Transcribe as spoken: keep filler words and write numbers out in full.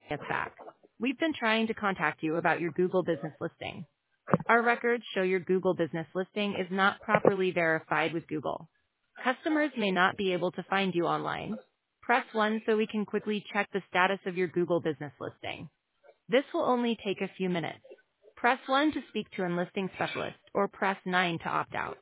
gets back. We've been trying to contact you about your Google business listing. Our records show your Google business listing is not properly verified with Google. Customers may not be able to find you online. Press one so we can quickly check the status of your Google business listing. This will only take a few minutes. Press one to speak to a listing specialist or press nine to opt out.